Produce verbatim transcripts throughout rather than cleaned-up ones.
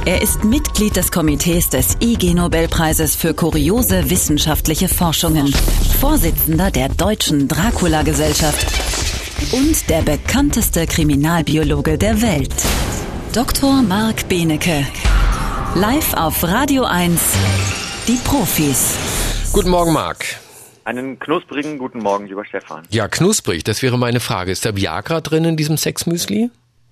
Er ist Mitglied des Komitees des I G-Nobelpreises für kuriose wissenschaftliche Forschungen, Vorsitzender der Deutschen Dracula-Gesellschaft und der bekannteste Kriminalbiologe der Welt. Doktor Marc Benecke. Live auf Radio eins, die Profis. Guten Morgen, Marc. Einen knusprigen guten Morgen, lieber Stefan. Ja, knusprig, das wäre meine Frage. Ist da Viagra drin in diesem Sexmüsli?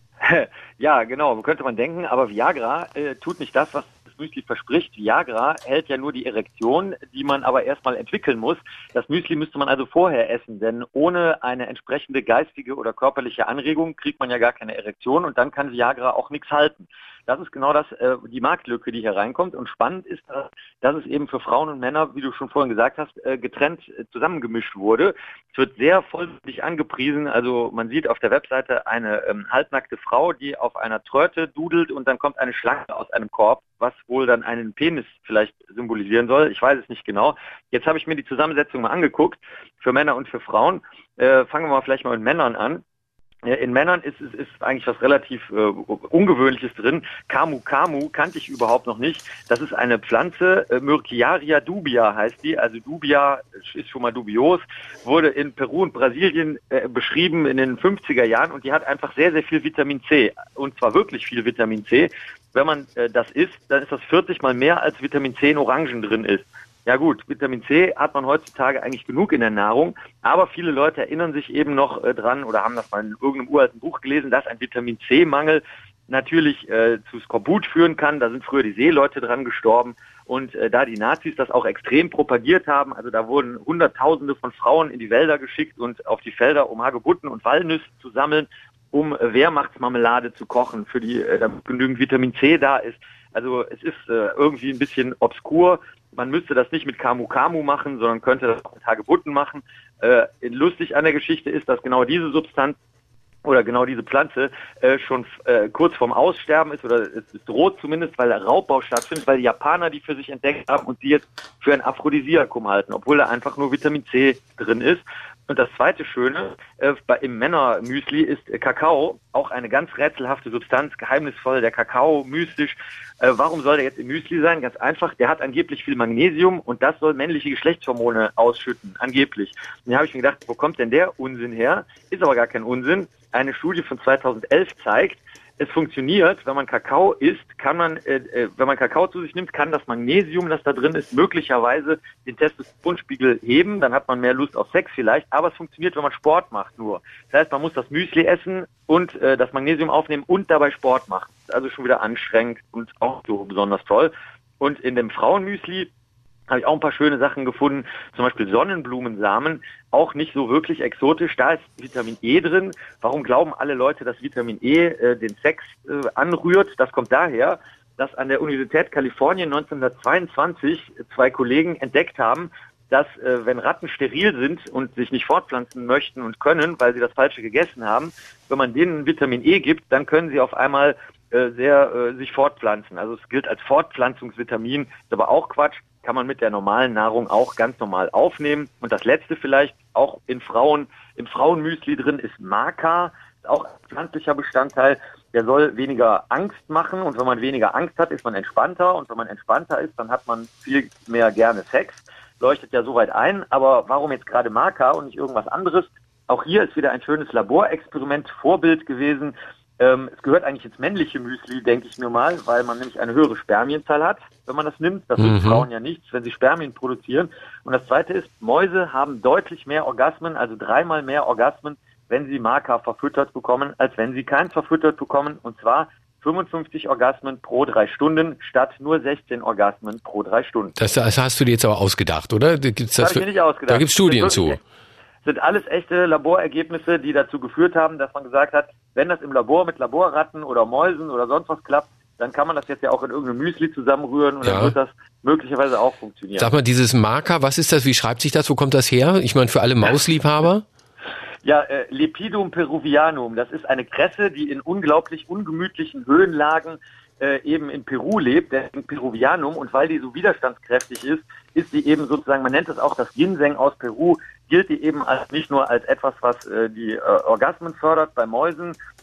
Ja, genau, könnte man denken, aber Viagra äh, tut nicht das, was das Müsli verspricht. Viagra hält ja nur die Erektion, die man aber erstmal entwickeln muss. Das Müsli müsste man also vorher essen, denn ohne eine entsprechende geistige oder körperliche Anregung kriegt man ja gar keine Erektion und dann kann Viagra auch nichts halten. Das ist genau das, äh, die Marktlücke, die hier reinkommt. Und spannend ist, dass, dass es eben für Frauen und Männer, wie du schon vorhin gesagt hast, äh, getrennt äh, zusammengemischt wurde. Es wird sehr vollständig angepriesen. Also man sieht auf der Webseite eine ähm, halbnackte Frau, die auf einer Tröte dudelt und dann kommt eine Schlange aus einem Korb, was wohl dann einen Penis vielleicht symbolisieren soll. Ich weiß es nicht genau. Jetzt habe ich mir die Zusammensetzung mal angeguckt für Männer und für Frauen. Äh, fangen wir mal vielleicht mal mit Männern an. In Männern ist es ist, ist eigentlich was relativ äh, Ungewöhnliches drin. Camu Camu kannte ich überhaupt noch nicht. Das ist eine Pflanze, äh, Myrciaria dubia heißt die. Also dubia ist schon mal dubios, wurde in Peru und Brasilien äh, beschrieben in den fünfziger Jahren und die hat einfach sehr, sehr viel Vitamin C. Und zwar wirklich viel Vitamin C. Wenn man äh, das isst, dann ist das vierzig mal mehr als Vitamin C in Orangen drin ist. Ja gut, Vitamin C hat man heutzutage eigentlich genug in der Nahrung, aber viele Leute erinnern sich eben noch äh, dran oder haben das mal in irgendeinem uralten Buch gelesen, dass ein Vitamin C-Mangel natürlich äh, zu Skorbut führen kann. Da sind früher die Seeleute dran gestorben und äh, da die Nazis das auch extrem propagiert haben, also da wurden Hunderttausende von Frauen in die Wälder geschickt und auf die Felder, um Hagebutten und Walnüsse zu sammeln, um äh, Wehrmachtsmarmelade zu kochen, für die äh, damit genügend Vitamin C da ist. Also es ist äh, irgendwie ein bisschen obskur. Man müsste das nicht mit Camu Camu machen, sondern könnte das auch mit Hagebutten machen. Äh, lustig an der Geschichte ist, dass genau diese Substanz oder genau diese Pflanze äh, schon äh, kurz vorm Aussterben ist oder es, es droht zumindest, weil der Raubbau stattfindet, weil die Japaner die für sich entdeckt haben und die jetzt für ein Aphrodisiakum halten, obwohl da einfach nur Vitamin C drin ist. Und das zweite Schöne äh, bei, im Männermüsli ist äh, Kakao, auch eine ganz rätselhafte Substanz, geheimnisvoll, der Kakao, mystisch. Äh, warum soll der jetzt im Müsli sein? Ganz einfach, der hat angeblich viel Magnesium und das soll männliche Geschlechtshormone ausschütten, angeblich. Und da habe ich mir gedacht, wo kommt denn der Unsinn her? Ist aber gar kein Unsinn. Eine Studie von zweitausendelf zeigt, es funktioniert, wenn man Kakao isst, kann man, äh, wenn man Kakao zu sich nimmt, kann das Magnesium, das da drin ist, möglicherweise den Testosteronspiegel heben, dann hat man mehr Lust auf Sex vielleicht, aber es funktioniert, wenn man Sport macht nur. Das heißt, man muss das Müsli essen und äh, das Magnesium aufnehmen und dabei Sport machen. Also schon wieder anstrengend und auch so besonders toll. Und in dem Frauenmüsli habe ich auch ein paar schöne Sachen gefunden, zum Beispiel Sonnenblumensamen, auch nicht so wirklich exotisch, da ist Vitamin E drin. Warum glauben alle Leute, dass Vitamin E äh, den Sex äh, anrührt? Das kommt daher, dass an der Universität Kalifornien neunzehnhundertzweiundzwanzig zwei Kollegen entdeckt haben, dass äh, wenn Ratten steril sind und sich nicht fortpflanzen möchten und können, weil sie das Falsche gegessen haben, wenn man denen Vitamin E gibt, dann können sie auf einmal äh, sehr äh, sich fortpflanzen. Also es gilt als Fortpflanzungsvitamin, ist aber auch Quatsch. Kann man mit der normalen Nahrung auch ganz normal aufnehmen. Und das letzte vielleicht, auch in Frauen, im Frauenmüsli drin ist Maca, ist auch ein pflanzlicher Bestandteil. Der soll weniger Angst machen und wenn man weniger Angst hat, ist man entspannter und wenn man entspannter ist, dann hat man viel mehr gerne Sex. Leuchtet ja soweit ein, aber warum jetzt gerade Maca und nicht irgendwas anderes? Auch hier ist wieder ein schönes Laborexperiment, Vorbild gewesen. Ähm, es gehört eigentlich ins männliche Müsli, denke ich mir mal, weil man nämlich eine höhere Spermienzahl hat, wenn man das nimmt. Das wissen mhm. Frauen ja nichts, wenn sie Spermien produzieren. Und das zweite ist, Mäuse haben deutlich mehr Orgasmen, also dreimal mehr Orgasmen, wenn sie Maca verfüttert bekommen, als wenn sie keins verfüttert bekommen. Und zwar fünfundfünfzig Orgasmen pro drei Stunden statt nur sechzehn Orgasmen pro drei Stunden. Das, das hast du dir jetzt aber ausgedacht, oder? Gibt's das das habe ich mir nicht ausgedacht. Da gibt es Studien zu. Sind alles echte Laborergebnisse, die dazu geführt haben, dass man gesagt hat, wenn das im Labor mit Laborratten oder Mäusen oder sonst was klappt, dann kann man das jetzt ja auch in irgendeinem Müsli zusammenrühren und ja. Dann wird das möglicherweise auch funktionieren. Sag mal, dieses Maca, was ist das, wie schreibt sich das, wo kommt das her? Ich meine, für alle Mausliebhaber? Ja, äh, Lepidum peruvianum, das ist eine Kresse, die in unglaublich ungemütlichen Höhenlagen äh, eben in Peru lebt, der Peruvianum, und weil die so widerstandskräftig ist, ist die eben sozusagen, man nennt es auch das Ginseng aus Peru, gilt die eben als nicht nur als etwas, was äh, die äh, Orgasmen fördert bei Mäusen,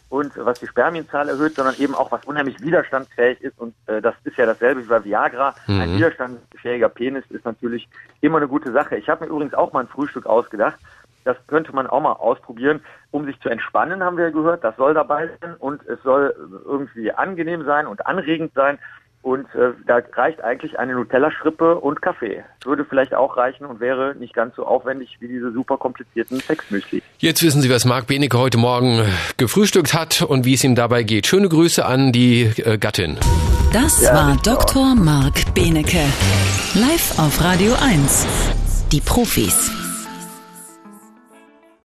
und was die Spermienzahl erhöht, sondern eben auch was unheimlich widerstandsfähig ist. Und äh, das ist ja dasselbe wie bei Viagra. Mhm. Ein widerstandsfähiger Penis ist natürlich immer eine gute Sache. Ich habe mir übrigens auch mal ein Frühstück ausgedacht. Das könnte man auch mal ausprobieren, um sich zu entspannen, haben wir ja gehört. Das soll dabei sein und es soll irgendwie angenehm sein und anregend sein. Und äh, da reicht eigentlich eine Nutella-Schrippe und Kaffee. Würde vielleicht auch reichen und wäre nicht ganz so aufwendig wie diese super komplizierten Sexmüsli. Jetzt wissen Sie, was Marc Benecke heute Morgen gefrühstückt hat und wie es ihm dabei geht. Schöne Grüße an die äh, Gattin. Das ja, war Doktor Marc Benecke. Live auf Radio eins. Die Profis.